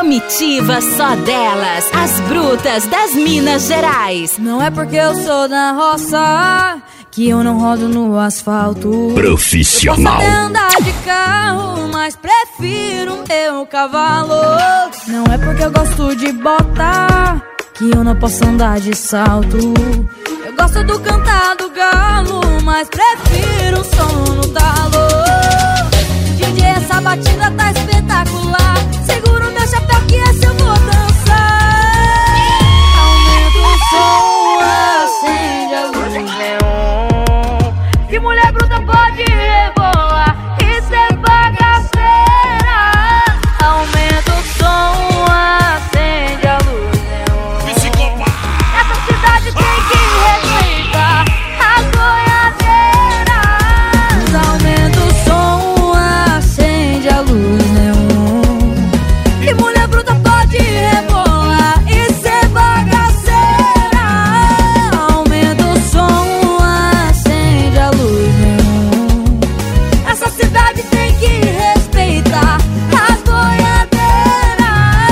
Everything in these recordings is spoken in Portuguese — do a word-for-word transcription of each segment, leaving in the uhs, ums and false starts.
comitiva só delas, as brutas das Minas Gerais. Não é porque eu sou da roça que eu não rodo no asfalto. Profissional. Eu posso até andar de carro, mas prefiro meu cavalo. Não é porque eu gosto de bota que eu não posso andar de salto. Eu gosto do cantar do galo, mas prefiro o som no talo. D J, essa batida tá espetacular. Segura o meu chapéu que esse eu vou dançar. Aumenta o som, acende a luz neon. Que mulher bruta pode rebolar e ser bagaceira. Aumenta o som, acende a luz neon. Psicopata. Essa cidade tem que respeitar as boiadeiras. Aumenta o som, acende a luz neon. Que mulher bruta pode rebolar e ser bagaceira. Aumenta o som, acende a luz neon. Essa cidade tem que respeitar as boiadeiras.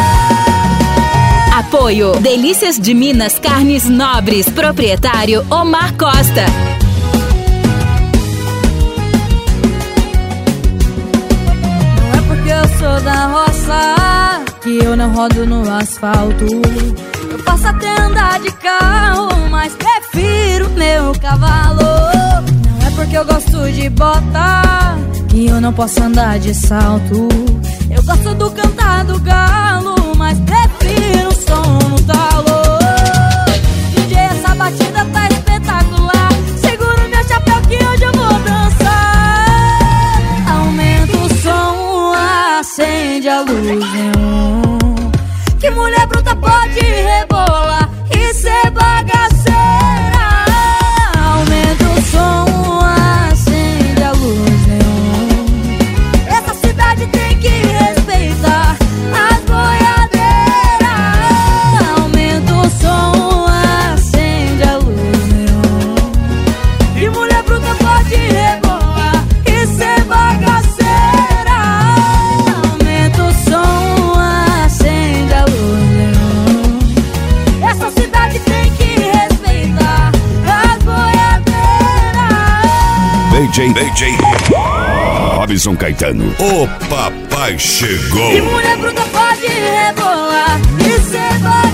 Apoio Delícias de Minas Carnes Nobres, proprietário Omar Costa. Não é porque eu sou da roça que eu não rodo no asfalto. Eu posso até andar de carro, mas prefiro meu cavalo. Não é porque eu gosto de bota que eu não posso andar de salto. Eu gosto do cantar do galo, mas prefiro o som no talo. D J, essa batida tá espetacular. Segura o meu chapéu que hoje eu vou dançar. Aumenta o som, acende a luz neon. Que mulher bruta pode rebolar e ser bagaceira. Aumenta o som, acende a luz neon. Essa cidade tem que respeitar as boiadeiras. Aumenta o som, acende a luz neon. Que mulher bruta pode rebolar e ser bagaceira. Aumenta o som, acende a luz neon. Essa cidade tem que respeitar as boiadeiras. D J, D J Robson Caetano. O papai chegou. Que mulher bruta pode rebolar e ser bagaceira.